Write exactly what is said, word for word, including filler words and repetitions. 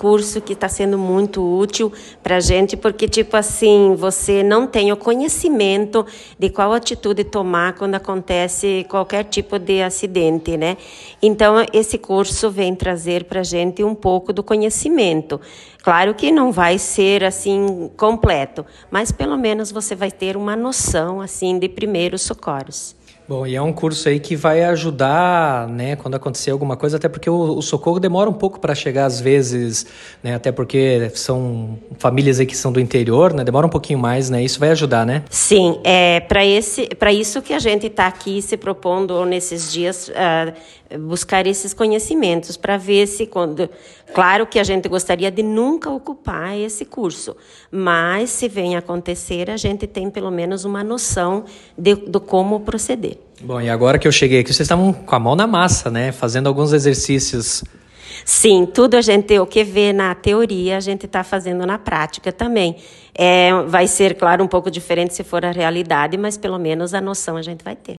curso que está sendo muito útil para a gente, porque, tipo assim, você não tem o conhecimento de qual atitude tomar quando acontece qualquer tipo de acidente, né? Então, esse curso vem trazer para a gente um pouco do conhecimento. Claro que não vai ser, assim, completo, mas pelo menos você vai ter uma noção, assim, de primeiros socorros. Bom, e é um curso aí que vai ajudar, né, quando acontecer alguma coisa, até porque o, o socorro demora um pouco para chegar às vezes, né, até porque são famílias aí que são do interior, né, demora um pouquinho mais, né, isso vai ajudar, né? Sim, é para esse, para isso que a gente está aqui se propondo nesses dias, uh, buscar esses conhecimentos, para ver se quando, claro que a gente gostaria de nunca ocupar esse curso, mas se vem acontecer, a gente tem pelo menos uma noção de, do como proceder. Bom, e agora que eu cheguei aqui, vocês estavam com a mão na massa, né? Fazendo alguns exercícios. Sim, tudo a gente, o que vê na teoria, a gente está fazendo na prática também. É, vai ser, claro, um pouco diferente se for a realidade, mas pelo menos a noção a gente vai ter.